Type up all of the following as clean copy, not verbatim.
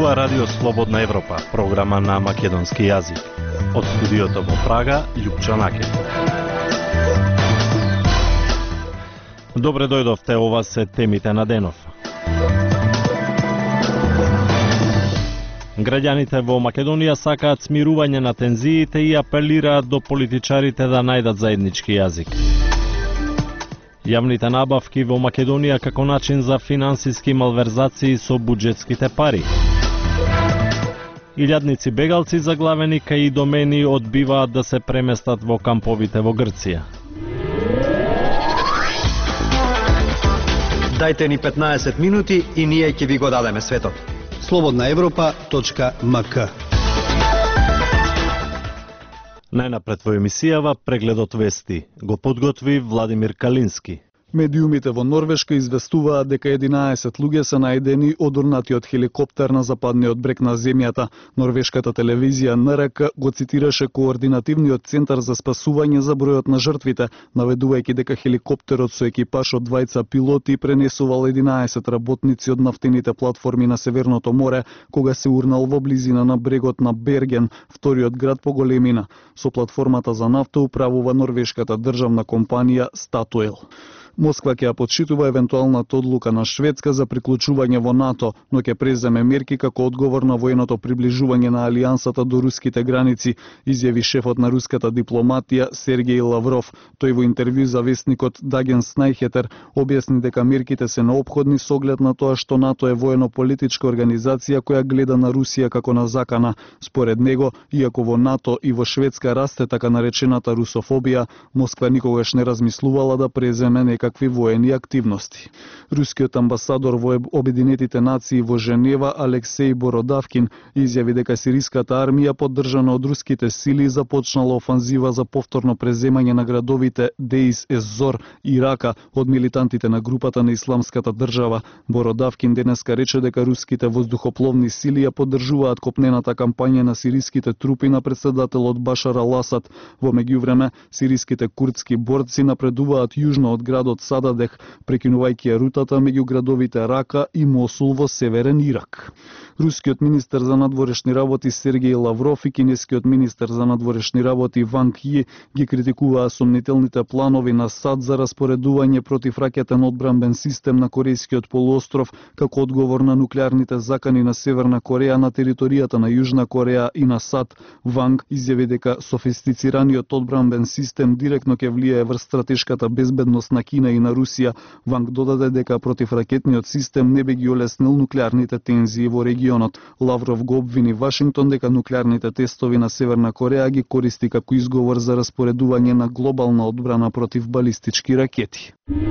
зборува Радио Слободна Европа, програма на македонски јазик. Од студиото во Прага, Љупчо Накев. Добре дојдовте, ова се темите на денов. Граѓаните во Македонија сакаат смирување на тензиите и апелираат до политичарите да најдат заеднички јазик. Јавните набавки во Македонија како начин за финансиски малверзации со буџетските пари. Илјадници бегалци заглавени кај домени одбиваат да се преместат во камповите во Грција. Дајте ни 15 минути и ние ќе ви го дадеме светот. slobodnaevropa.mk. Најнапред во емисијава прегледот вести го подготви Владимир Калински. Медиумите во Норвешка известуваат дека 11 луѓе се најдени одурнати од хеликоптер на западниот брег на земјата. Норвешката телевизија НРК го цитираше координативниот центар за спасување за бројот на жртвите, наведувајќи дека хеликоптерот со екипаж од двајца пилоти пренесувал 11 работници од нафтените платформи на Северното море, кога се урнал во близина на брегот на Берген, вториот град по големина. Со платформата за нафта управува норвешката државна компанија Statoil. Москва ќе ја подшитува евентуалната одлука на Шведска за приклучување во НАТО, но ќе преземе мерки како одговор на военото приближување на алијансата до руските граници, изјави шефот на руската дипломатија Сергеј Лавров. Тој во интервју за весникот Даген Снајхетер објасни дека мерките се неопходни со оглед на тоа што НАТО е воено-политичка организација која гледа на Русија како на закана. Според него, иако во НАТО и во Шведска расте така наречената русофобија, Москва никогаш не размислувала да преземе некакви воени активности. Рускиот амбасадор во Обединетите нации во Женева Алексеј Бородавкин изјави дека сириската армија поддржана од руските сили започнала офанзива за повторно преземање на градовите Деис ез-Зор и Рака од милитантите на групата на Исламската држава. Бородавкин денеска рече дека руските воздухопловни сили ја поддржуваат копнената кампања на сириските трупи на председателот Башар ал-Асад. Во меѓувреме, сириските курдски борци напредуваат јужно од градот Сададех, прекинувајќи ја рутата меѓу градовите Рака и Мосул во северен Ирак. Рускиот министер за надворешни работи Сергеј Лавров и кинескиот министер за надворешни работи Ванг Ји ги критикуваа сомнителните планови на САД за распоредување противракетен одбранбен систем на Корејскиот полуостров како одговор на нуклеарните закани на Северна Кореја на територијата на Јужна Кореја и на САД. Ванг изјави дека софистицираниот одбранбен систем директно ќе влијае врз стратешката безбедност на Кина и на Русија. Ванг додаде дека противракетниот систем не би ги олеснил нуклеарните тензии во регионот. Лавров го обвини Вашингтон дека нуклеарните тестови на Северна Кореја ги користи како изговор за распоредување на глобална одбрана против балистички ракети.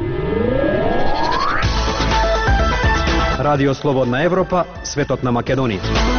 Радио Слободна Европа, светот на Македонија.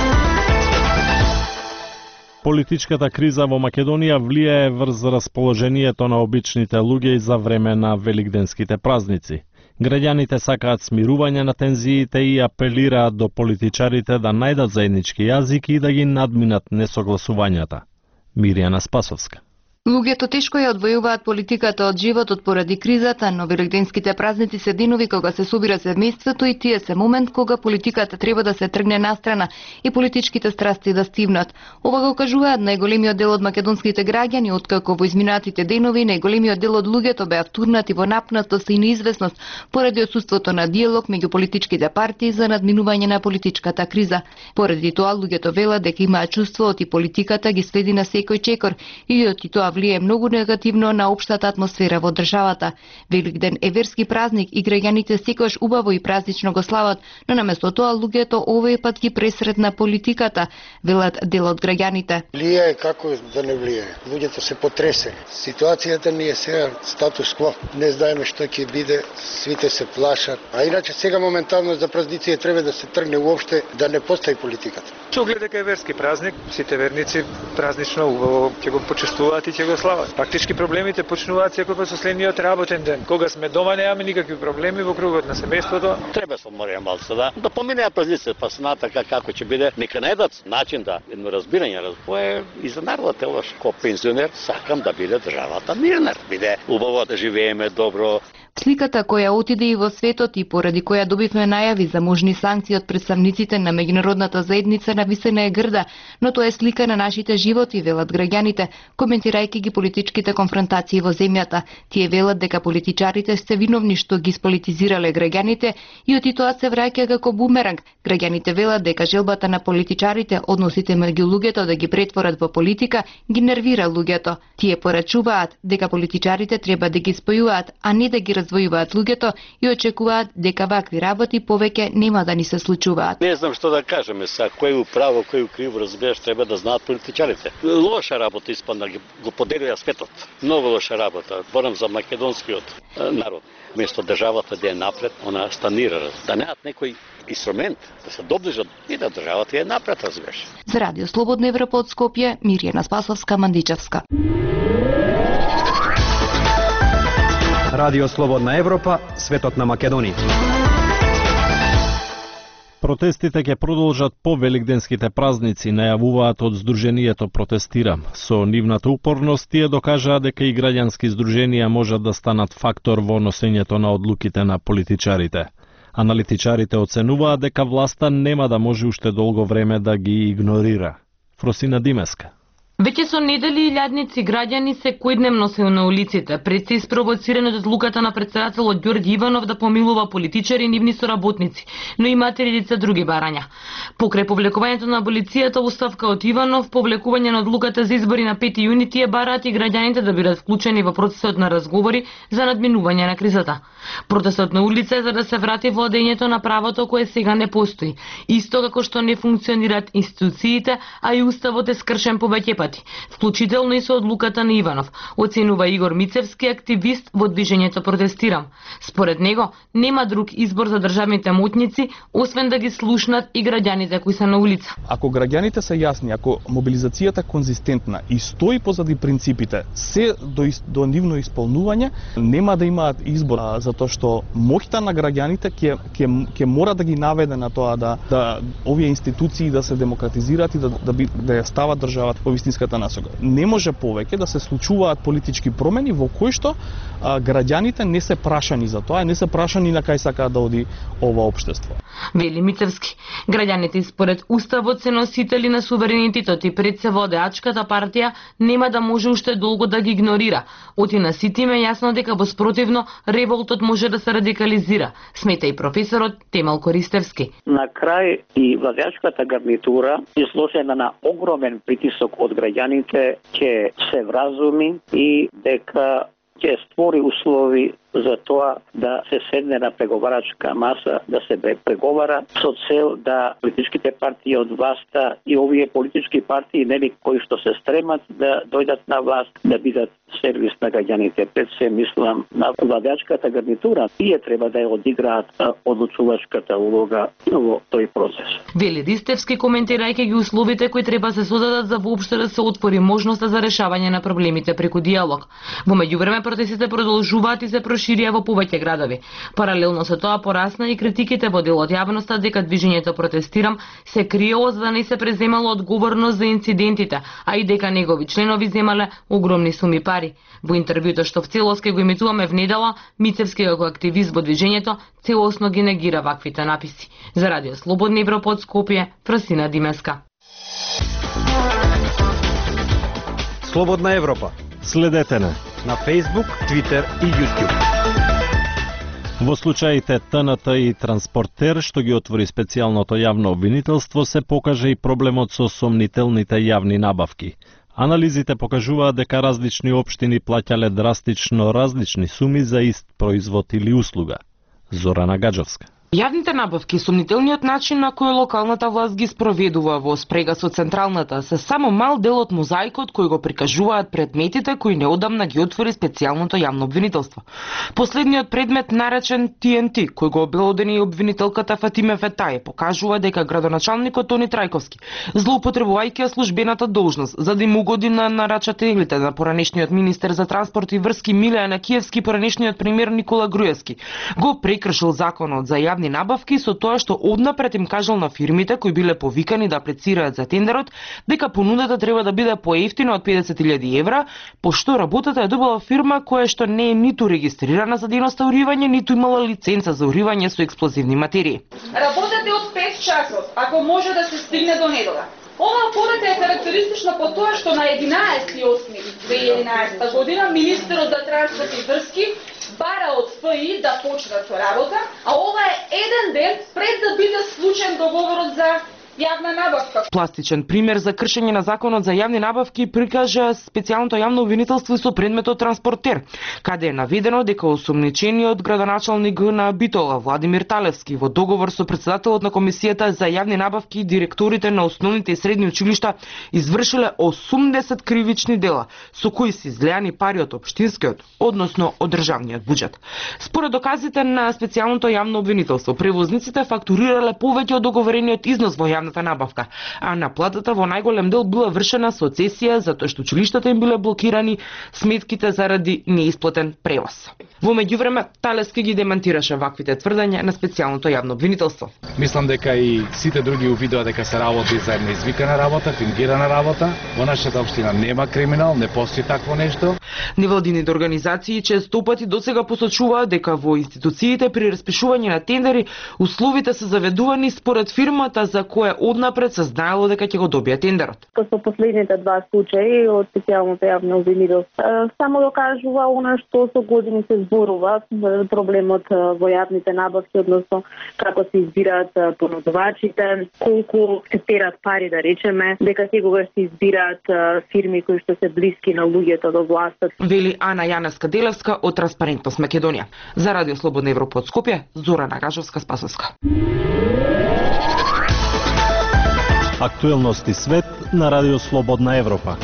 Политичката криза во Македонија влијае врз расположението на обичните луѓе за време на великденските празници. Граѓаните сакаат смирување на тензиите и апелираат до политичарите да најдат заеднички јазик и да ги надминат несогласувањата. Миријана Спасовска. Луѓето тешко ја одвојуваат политиката од животот поради кризата, но великденските празници се денови кога се собира семејството и тие се момент кога политиката треба да се тргне настрана и политичките страсти да стивнат. Ова го кажуваат најголемиот дел од македонските граѓани, откако во изминатите денови најголемиот дел од луѓето беа втурнати во напнатост и неизвестност поради отсуството на диалог меѓу политичките партии за надминување на политичката криза. Поради тоа луѓето велат дека имаат чувството и политиката ги следи на секој чекор и тоа влијае многу негативно на општата атмосфера во државата. Великден е верски празник и граѓаните секогаш убаво и празнично го слават, но наместо тоа луѓето овој пат ги пресретна политиката, велат дел од граѓаните. Влијае како да не влијае. Луѓето се потресени. Ситуацијата ни е сега статус кво. Не знаеме што ќе биде, свите се плашат. А иначе сега моментално за празници треба да се тргне уопште да не постои политиката. Со оглед дека е верски празник, сите верници празнично убаво ќе го почестуваат и ќе го слават. Фактички проблемите почнуваат секој со следниот работен ден. Кога сме дома немаме никакви проблеми во кругот на семејството. Треба се морија малце да поминеа празници, па се натака како ќе биде. Нека најдат начин да едно разбирање, разбое и за народот е лош. Ко пензионер сакам да биде државата мирна, биде убаво да живееме добро. Сликата која отиде и во светот и поради која добивме најави за можни санкции од представниците на меѓународната заедница навистина е грда, но тоа е слика на нашите животи, велат граѓаните, коментирајќи ги политичките конфронтации во земјата. Тие велат дека политичарите се виновни што ги сполитизирале граѓаните и тоа се враќа како бумеранг. Граѓаните велат дека желбата на политичарите, односите меѓу луѓето да ги претворат во политика, ги нервира луѓето. Тие порачуваат дека политичарите треба да ги спојуваат, а не да ги раздвојуваат луѓето и очекуваат дека вакви работи повеќе нема да ни се случуваат. Не знам што да кажеме са, кој е право, кој е криво, разбираш, треба да знаат политичарите. Лоша работа испадна, го поделија светот. Многу лоша работа. Борам за македонскиот народ. Место државата да е напред, она станира. Да неат некој инструмент да се доближат и да државата е напред, разбираш. За Радио Слободна Европа од Скопје, Мирјана Спасовска, Мандичевска. Радио Слободна Европа, светот на Македонија. Протестите ќе продолжат по великденските празници, најавуваат од Сдруженијето Протестира. Со нивната упорност тие докажаа дека и граѓански здруженија можат да станат фактор во носењето на одлуките на политичарите. Аналитичарите оценуваат дека власта нема да може уште долго време да ги игнорира. Фросина Димеска. Веќе со недели илјадници граѓани секојдневно се на улиците, пред се испровоцирани од одлуката на претседателот Ѓорѓи Иванов да помилува политичари и нивни соработници, но и материца други барања. Покрај повлекувањето на аболицијата уставка од Иванов, повлекување на одлуката за избори на 5 јуни, тие бараат и граѓаните да бидат вклучени во процесот на разговори за надминување на кризата. Протестот на улица е за да се врати владењето на правото кое сега не постои, исто како што не функционираат институциите, а и уставот е скршен повеќе пати, вклучително и со одлуката на Иванов, оценува Игор Мицевски, активист во движењето Протестирам. Според него, нема друг избор за државните моќници, освен да ги слушнат и граѓаните кои се на улица. Ако граѓаните се јасни, ако мобилизацијата конзистентна и стои позади принципите, се до нивно исполнување, нема да имаат избор, затоа што моќта на граѓаните ќе мора да ги наведе на тоа да овие институции да се демократизираат и да ја стават државата во вистинската насока. Не може повеќе да се случуваат политички промени во кои што граѓаните не се прашани за тоа, не се прашани на кај сакаат да оди ова општество. Вели Мицевски, граѓаните според уставот се носители на суверенитетот и пред се водеачката партија нема да може уште долго да ги игнорира. Оти на сите им е јасно дека во спротивно револтот може да се радикализира, смета и професорот Темел Користевски. На крај и владеачката гарнитура изложена на огромен притисок од граѓаните ќе се вразуми и дека ќе створи услови за тоа да се седне на преговарачка маса, да се преговара со цел да политичките партии од власта и овие политички партии нели кои што се стремат да дојдат на власт, да бидат сервис на граѓаните. Пред се мислам на владеачката гарнитура, тие треба да ја одиграат одлучувачката улога во тој процес. Вели Ристевски, коментирајќи ги условите кои треба се создадат за воопшто да се отвори можноста за решавање на проблемите преку диалог. Во меѓувреме протестите продолжуваат и се ширија во повеќе градови. Паралелно со тоа порасна и критиките во дел од јавноста дека движењето Протестирам се криело за да не се преземало одговорност за инцидентите, а и дека негови членови земале огромни суми пари. Во интервјуто што в целост ке го емитуваме внедела, Мицевски како активист во движењето целосно ги негира ваквите написи. За Радио Слободна Европа од Скопје, Фросина Димеска. Слободна Европа. Следете на Facebook, Twitter и YouTube. Во случаите ТНТ и Транспортер, што ги отвори специјалното јавно обвинителство, се покаже и проблемот со сомнителните јавни набавки. Анализите покажуваат дека различни општини плаќале драстично различни суми за ист производ или услуга. Зорана Гаджовска. Јавните набавки, сомнителниот начин на кој локалната власт ги спроведува во спрега со централната, се само мал дел од мозаикот кој го прикажуваат предметите кои неодамна ги отвори специјалното јавно обвинителство. Последниот предмет, наречен TNT, кој го обелодени обвинителката Фатиме Фетаје, покажува дека градоначалникот Тони Трајковски, злоупотребувајќи службената должност за да им угоди на нарачателите на поранешниот министер за транспорт и врски Милеја Накиевски, поранешниот премиер Никола Груевски, го прекршил законот за јавни јавни набавки со тоа што однапред им кажал на фирмите кои биле повикани да аплицираат за тендерот дека понудата треба да биде поевтина од 50.000 евра, пошто работата ја добила фирма која што не е ниту регистрирана за дејноста уривање, ниту имала лиценца за уривање со експлозивни материи. Работете од 5 часот, ако може да се стигне до недела. Оваа порака е карактеристична по тоа што на 11.8.2011 година министерот за транспорт и врски бара од ФИ да почнат со работа, а ова е еден ден пред да биде случен договорот за јавна набавка. Пластичен пример за кршење на законот за јавни набавки прикажа специјалното јавно обвинителство со предметот транспортер, каде е наведено дека осомничениот градоначалник на Битола Владимир Талевски во договор со председателот на комисијата за јавни набавки и директорите на основните и средни училишта извршиле 80 кривични дела со кои се излеани пари од општинскиот, односно од државниот буџет. Според доказите на специјалното јавно обвинителство, превозниците фактурирале повеќе од договорениот износ во јавната набавка, а наплатата во најголем дел била вршена со цесија затоа што училиштата им биле блокирани сметките заради неисплатен превоз. Во меѓувреме Талевски ги демантираше ваквите тврдења на специјалното јавно обвинителство. Мислам дека и сите други увидува дека се работи за една извикана работа, фингирана работа. Во нашата општина нема криминал, не постои такво нешто. Невладините организации често пати досега посочуваат дека во институциите при распишување на тендери условите се заведувани според фирмата за која однапред се знаело дека ќе го добие тендерот. Со последните два случаи од специјалното јавно обвинителство само докажува она што со години се зборува, проблемот во јавните набавки, односно како се избираат понудувачите, колку се терат пари, да речеме, дека секогаш се избираат фирми кои што се блиски на луѓето до властот. Вели Ана Јаневска-Делевска од Транспарентност Македонија. За Радио Слободна Европа од Скопје, Зорана Гажовска-Спасовска. Актуелности свет на Радио Слободна Европа.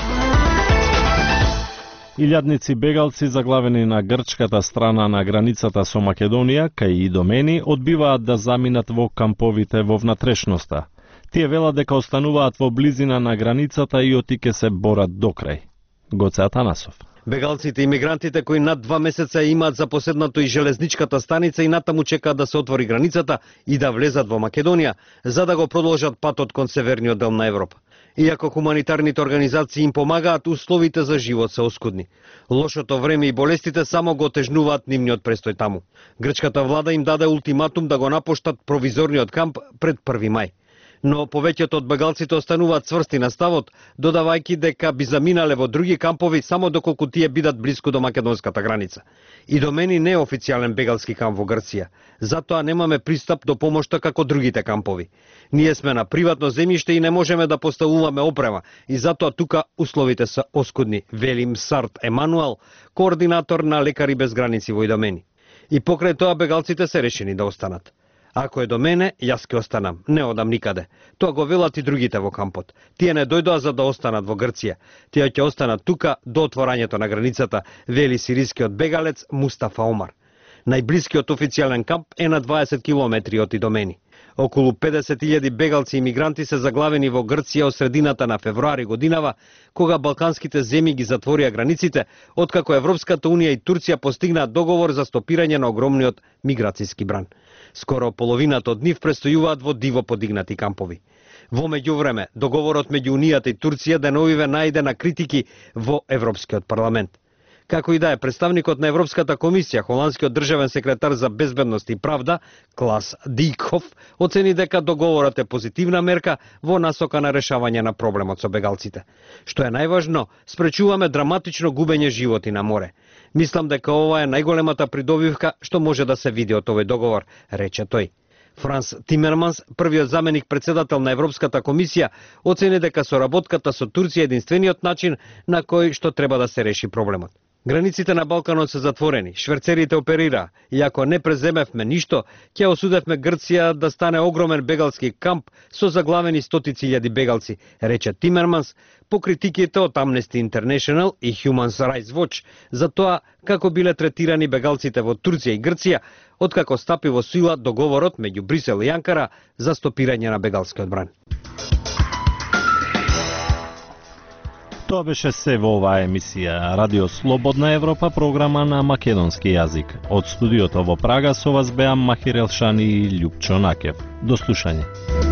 Илјадници бегалци заглавени на грчката страна на границата со Македонија, кај Идомени, одбиваат да заминат во камповите во внатрешноста. Тие велат дека остануваат во близина на границата и отике се борат докрај. Гоце Атанасов. Бегалците и мигрантите кои над 2 месеца имаат запоседнато и железничката станица и натаму чекаат да се отвори границата и да влезат во Македонија, за да го продолжат патот кон северниот дел на Европа. Иако хуманитарните организации им помагаат, условите за живот се оскудни. Лошото време и болестите само го отежнуваат нивниот престој таму. Грчката влада им даде ултиматум да го напуштат провизорниот камп пред 1 мај. Но повеќето од бегалците остануваат цврсти на ставот, додавајќи дека би заминале во други кампови само доколку тие бидат блиску до македонската граница. Идомени не е официјален бегалски камп во Грција, затоа немаме пристап до помошта како другите кампови. Ние сме на приватно земјиште и не можеме да поставуваме опрема и затоа тука условите се оскудни, вели Мсарт Емануел, координатор на Лекари без граници во Идомени. И покрај тоа бегалците се решени да останат. Ако е до мене, јас ќе останам, не одам никаде. Тоа го велат и другите во кампот. Тие не дојдоа за да останат во Грција. Тие ќе останат тука до отворањето на границата, вели сирискиот бегалец Мустафа Омар. Најблискиот официјален камп е на 20 километри од Идомени. Околу 50.000 бегалци и мигранти се заглавени во Грција од средината на февруари годинава, кога балканските земји ги затворија границите, откако Европската Унија и Турција постигнаат договор за стопирање на огромниот миграцијски бран. Скоро половината од нив престојуваат во диво подигнати кампови. Во меѓувреме, договорот меѓу Унијата и Турција деновиве најде на критики во Европскиот парламент. Како и да е, представникот на Европската комисија, холандскиот државен секретар за безбедност и правда, Клас Дикхоф, оцени дека договорот е позитивна мерка во насока на решавање на проблемот со бегалците. Што е најважно, спречуваме драматично губење животи на море. Мислам дека ова е најголемата придобивка што може да се види од овој договор, рече тој. Франс Тимерманс, првиот заменик председател на Европската комисија, оцени дека соработката со Турција е единствениот начин на кој што треба да се реши проблемот. Границите на Балканот се затворени, шверцерите оперира, и ако не преземевме ништо, ќе осудевме Грција да стане огромен бегалски камп со заглавени стотици илјади бегалци, рече Тимерманс, по критиките од Amnesty International и Human Rights Watch за тоа како биле третирани бегалците во Турција и Грција, откако стапи во сила договорот меѓу Брисел и Анкара за стопирање на бегалскиот бран. Тоа беше се во оваа емисија Радио Слободна Европа, програма на македонски јазик. Од студиото во Прага со вас беа Махир Елшани и Љупчо Накев. До слушање.